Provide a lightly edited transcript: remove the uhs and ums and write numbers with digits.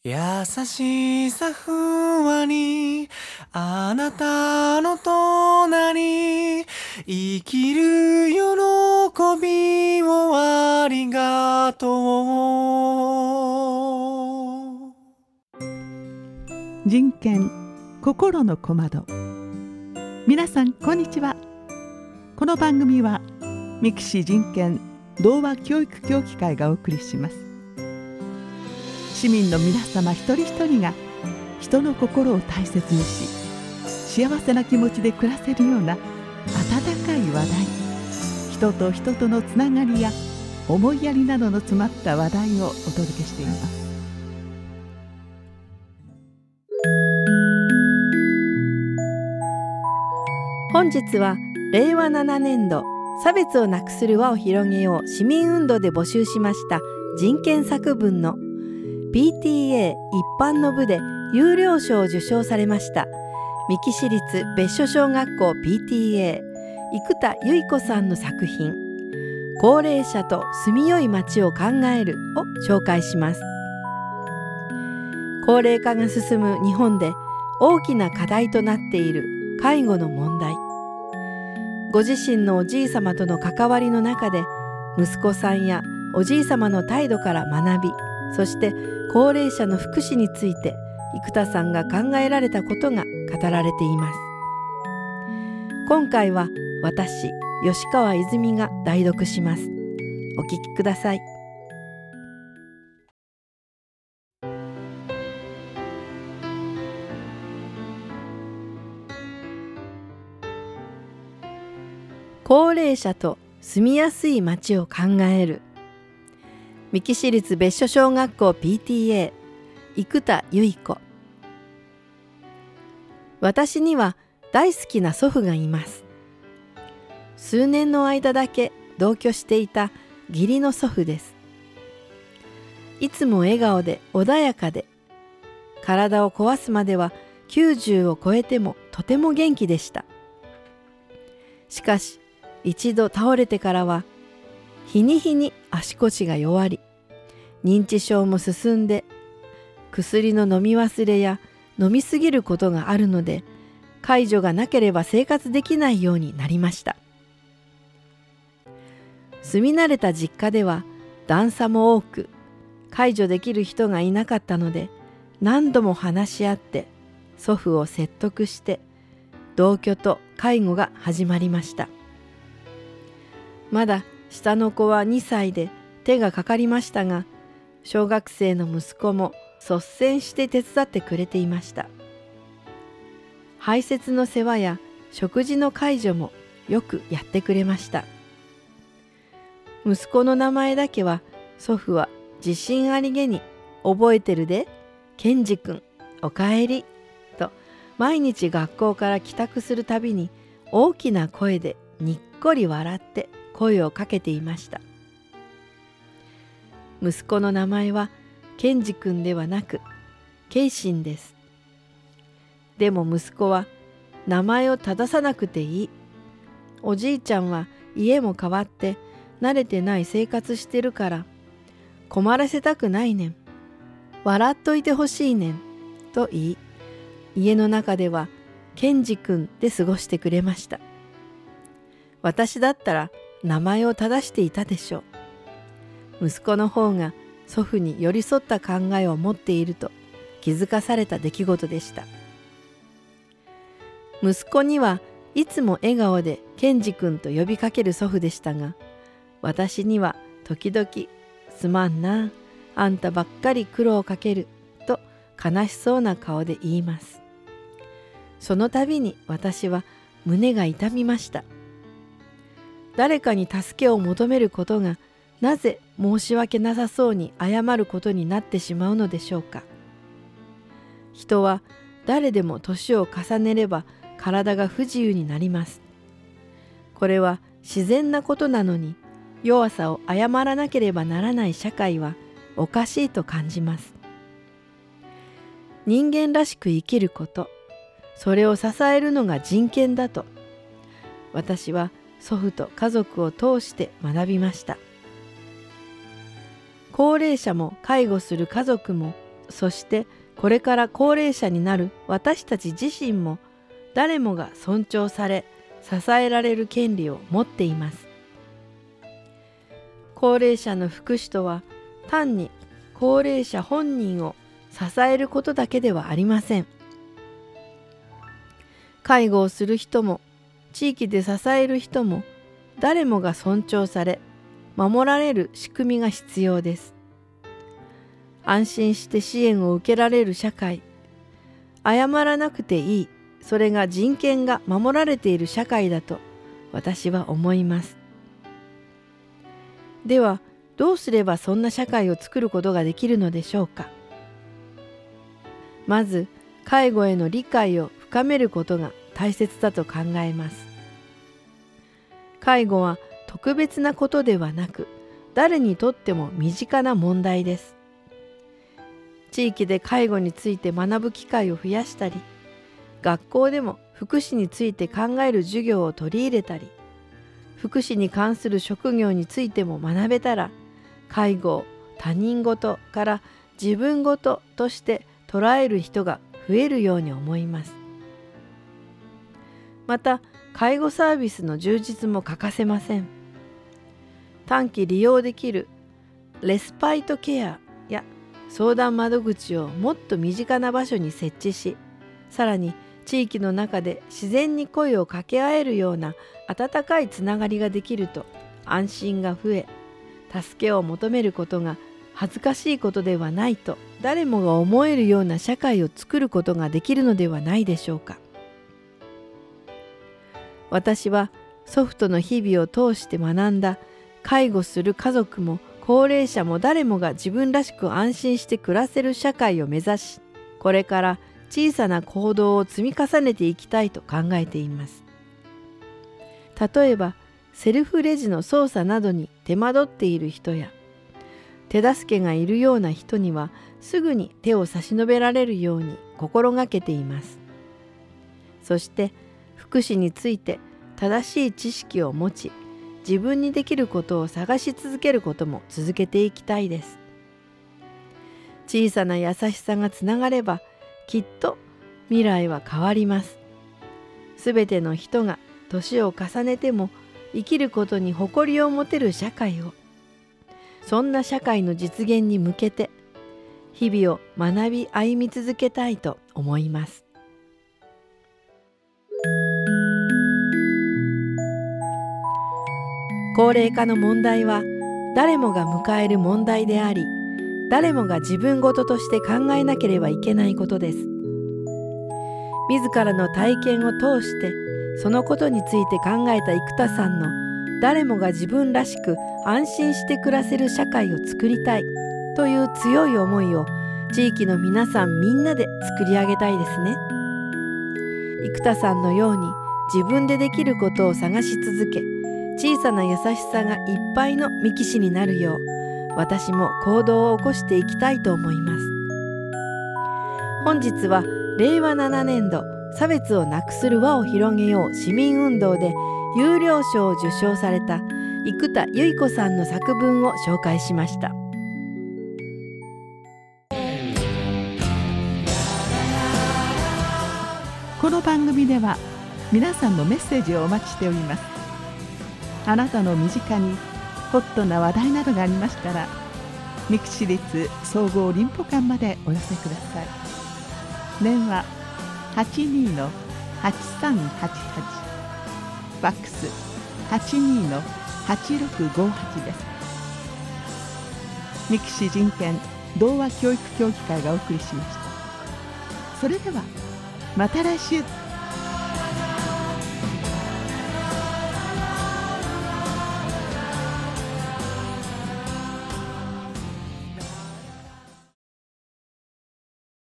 優しさふわり、あなたの隣、生きる喜びをありがとう。 人権心の小窓。皆さんこんにちは。この番組はミキシー人権童話教育協議会がお送りします。市民の皆様一人一人が人の心を大切にし、幸せな気持ちで暮らせるような温かい話題、人と人とのつながりや思いやりなどの詰まった話題をお届けしています。 本日は令和7年度差別をなくする輪を広げよう市民運動で募集しました人権作文の PTA 一般の部で優良賞を受賞されました三木市立別所小学校 PTA 生田由衣子さんの作品高齢者と住みよい街を考えるを紹介します。高齢化が進む日本で大きな課題となっている介護の問題。ご自身のおじいさまとの関わりの中で息子さんやおじいさまの態度から学び、そして高齢者の福祉について生田さんが考えられたことが語られています。今回は私吉川泉が代読します。お聞きください。高齢者と住みやすい街を考える。三木市立別所小学校 PTA 生田由衣子。私には大好きな祖父がいます。数年の間だけ同居していた義理の祖父です。いつも笑顔で穏やかで、体を壊すまでは90を超えてもとても元気でした。しかし一度倒れてからは日に日に足腰が弱り、認知症も進んで、薬の飲み忘れや飲みすぎることがあるので、介助がなければ生活できないようになりました。住み慣れた実家では段差も多く、介助できる人がいなかったので、何度も話し合って祖父を説得して同居と介護が始まりました。まだ下の子は2歳で手がかかりましたが、小学生の息子も率先して手伝ってくれていました。排泄の世話や食事の介助もよくやってくれました。息子の名前だけは祖父は自信ありげに覚えてるで、健二くんおかえりと毎日学校から帰宅するたびに大きな声でにっこり笑って声をかけていました。息子の名前は健二くんではなく慶信です。でも息子は名前を正さなくていい。おじいちゃんは家も変わって慣れてない生活してるから困らせたくないねん。笑っといてほしいねんと言い、家の中では健二くんで過ごしてくれました。私だったら名前を正していたでしょう。息子の方が祖父に寄り添った考えを持っていると気づかされた出来事でした。息子にはいつも笑顔で健二くんと呼びかける祖父でしたが、私には時々すまんな、あんたばっかり苦労をかけると悲しそうな顔で言います。その度に私は胸が痛みました。誰かに助けを求めることがなぜ申し訳なさそうに謝ることになってしまうのでしょうか。人は誰でも年を重ねれば体が不自由になります。これは自然なことなのに、弱さを謝らなければならない社会はおかしいと感じます。人間らしく生きること、それを支えるのが人権だと、私は祖父と家族を通して学びました。高齢者も介護する家族もそしてこれから高齢者になる私たち自身も誰もが尊重され支えられる権利を持っています。高齢者の福祉とは単に高齢者本人を支えることだけではありません。介護をする人も地域で支える人も誰もが尊重され守られる仕組みが必要です。安心して支援を受けられる社会、謝らなくていい、それが人権が守られている社会だと私は思います。ではどうすればそんな社会を作ることができるのでしょうか。まず介護への理解を深めることが大切だと考えます。介護は特別なことではなく、誰にとっても身近な問題です。地域で介護について学ぶ機会を増やしたり、学校でも福祉について考える授業を取り入れたり、福祉に関する職業についても学べたら、介護を他人事から自分事として捉える人が増えるように思います。また介護サービスの充実も欠かせません。短期利用できるレスパイトケアや相談窓口をもっと身近な場所に設置し、さらに地域の中で自然に声を掛け合えるような温かいつながりができると安心が増え、助けを求めることが恥ずかしいことではないと誰もが思えるような社会を作ることができるのではないでしょうか。私は祖父との日々を通して学んだ介護する家族も高齢者も誰もが自分らしく安心して暮らせる社会を目指し、これから小さな行動を積み重ねていきたいと考えています。例えばセルフレジの操作などに手間取っている人や、手助けがいるような人にはすぐに手を差し伸べられるように心がけています。そして福祉について正しい知識を持ち、自分にできることを探し続けることも続けていきたいです。小さな優しさがつながれば、きっと未来は変わります。すべての人が年を重ねても生きることに誇りを持てる社会を、そんな社会の実現に向けて日々を学び歩み続けたいと思います。高齢化の問題は誰もが迎える問題であり、誰もが自分事として考えなければいけないことです。自らの体験を通してそのことについて考えた生田さんの誰もが自分らしく安心して暮らせる社会を作りたいという強い思いを地域の皆さんみんなで作り上げたいですね。生田さんのように自分でできることを探し続け、小さな優しさがいっぱいの三木市になるよう、私も行動を起こしていきたいと思います。本日は令和7年度差別をなくする輪を広げよう市民運動で優良賞を受賞された生田由衣子さんの作文を紹介しました。 この番組では皆さんのメッセージをお待ちしております。あなたの身近にホットな話題などがありましたら、三木市立総合林保館までお寄せください。電話 82-8388、ファックス 82-8658 です。三木市人権童話教育協議会がお送りしました。それではまた来週。